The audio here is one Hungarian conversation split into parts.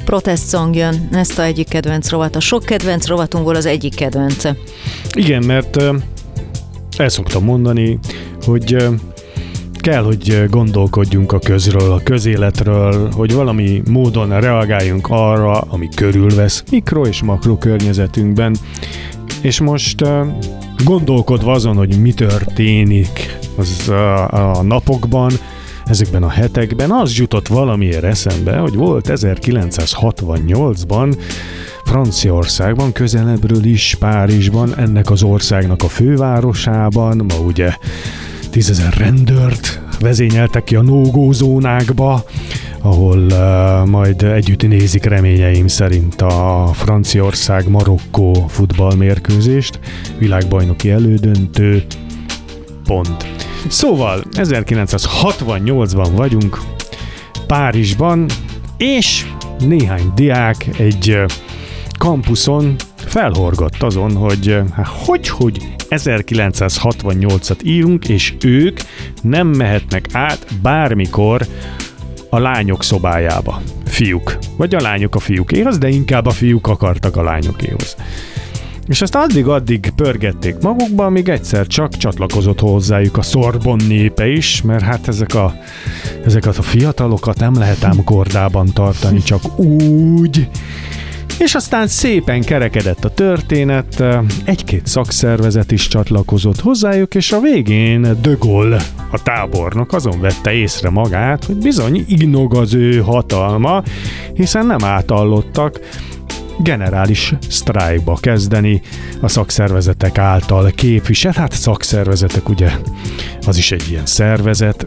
protest song jön, ezt a egyik kedvenc rovat. A sok kedvenc rovatunkból az egyik kedvence. Igen, mert el szoktam mondani, hogy kell, hogy gondolkodjunk a közről, a közéletről, hogy valami módon reagáljunk arra, ami körülvesz mikro- és makrokörnyezetünkben. És most gondolkodva azon, hogy mi történik a napokban, ezekben a hetekben, az jutott valamiért eszembe, hogy volt 1968-ban Franciaországban, közelebbről is Párizsban, ennek az országnak a fővárosában, ma ugye 10 000 rendőrt vezényeltek ki a no-go zónákba, ahol majd együtt nézik reményeim szerint a Franciaország-Marokkó futballmérkőzést, világbajnoki elődöntő, pont. Szóval 1968-ban vagyunk Párizsban, és néhány diák egy kampuszon felhorgott azon, hogy 1968-at írunk, és ők nem mehetnek át bármikor a lányok szobájába. Fiúk. Vagy a lányok a fiúkéhoz, de inkább a fiúk akartak a lányokéhoz. És ezt addig pörgették magukba, amíg egyszer csak csatlakozott hozzájuk a Szorbon népe is, mert hát ezeket a fiatalokat nem lehet ám kordában tartani, csak úgy. És aztán szépen kerekedett a történet, egy-két szakszervezet is csatlakozott hozzájuk, és a végén de Gaulle, a tábornok azon vette észre magát, hogy bizony ignog az ő hatalma, hiszen nem átallottak generális sztrájkba kezdeni a szakszervezetek által képviselt. Hát szakszervezetek, ugye, az is egy ilyen szervezet.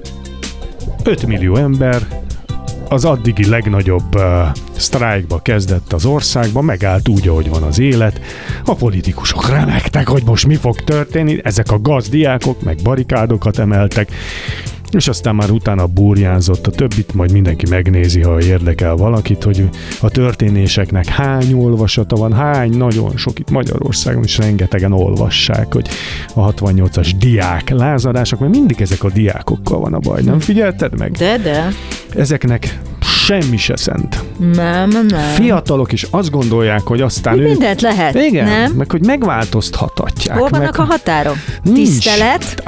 5 millió ember az addigi legnagyobb sztrájkba kezdett az országban, megállt úgy, ahogy van az élet. A politikusok remegtek, hogy most mi fog történni, ezek a gazdiákok meg barikádokat emeltek, és aztán már utána burjánzott a többit, majd mindenki megnézi, ha érdekel valakit, hogy a történéseknek hány olvasata van, nagyon sok itt Magyarországon is rengetegen olvassák, hogy a 68-as diák lázadások, mert mindig ezek a diákokkal van a baj, nem figyelted meg? De. Ezeknek semmi se szent. Nem. Fiatalok is azt gondolják, hogy aztán mindent lehet, igen, nem? meg hogy megváltoztathatják. Hol vannak a határok? Nincs. Tisztelet?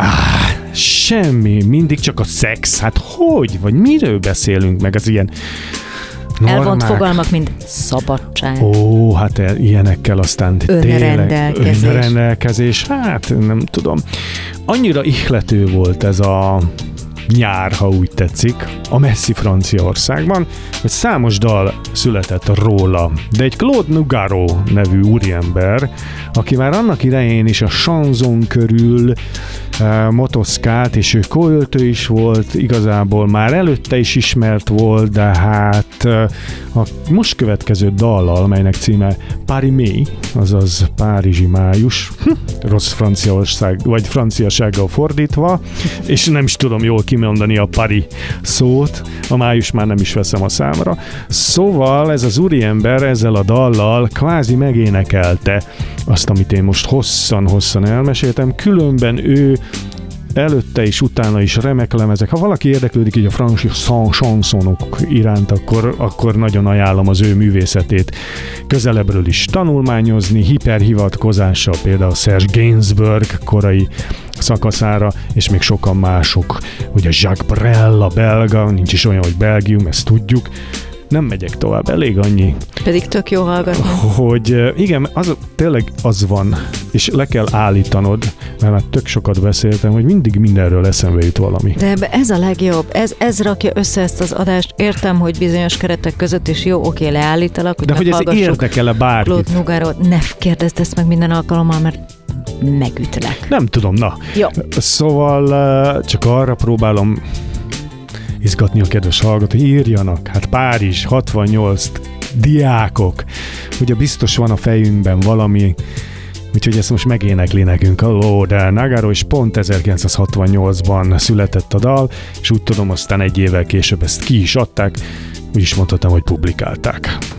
Semmi, mindig csak a szex. Hát hogy? Vagy miről beszélünk meg? Az ilyen normák. Elvont fogalmak, mint szabadság. Ó, hát ilyenekkel aztán önrendelkezés. Hát nem tudom. Annyira ihlető volt ez a nyár, ha úgy tetszik, a messzi Franciaországban, hogy számos dal született róla. De egy Claude Nougaro nevű úriember, aki már annak idején is a chanson körül motoszkált, és ő költő is volt, igazából már előtte is ismert volt, de hát a most következő dallal, melynek címe Paris Mai, azaz Párizsi május, rossz Franciaország, vagy franciasággal fordítva, és nem is tudom jól kimondani a Paris szót, a május már nem is veszem a számra. Szóval ez az úriember ezzel a dallal kvázi megénekelte azt, amit én most hosszan elmeséltem, különben ő előtte és utána is remek lemezek. Ha valaki érdeklődik így a francia chansonok iránt, akkor nagyon ajánlom az ő művészetét közelebbről is tanulmányozni, hiperhivatkozással például Serge Gainsbourg korai szakaszára, és még sokan mások. Ugye Jacques Brel, a belga, nincs is olyan, hogy Belgium, ezt tudjuk. Nem megyek tovább, elég annyi. Pedig tök jó hallgatni. Hogy igen, tényleg az van, és le kell állítanod, mert már tök sokat beszéltem, hogy mindig mindenről eszembe jut valami. De ez a legjobb, ez rakja össze ezt az adást. Értem, hogy bizonyos keretek között is jó, oké, leállítalak, hogy de hogy ez érdekel-e bárkit? Claude Nougaro, ne kérdezd ezt meg minden alkalommal, mert megütlek. Nem tudom, na. Jó. Szóval csak arra próbálom izgatni a kedves hallgatók, írjanak, hát Párizs, 68 diákok, ugye biztos van a fejünkben valami, úgyhogy ezt most megénekli nekünk a Claude Nougaro, és pont 1968-ban született a dal, és úgy tudom, aztán egy évvel később ezt ki is adták, úgy is mondhatom, hogy publikálták.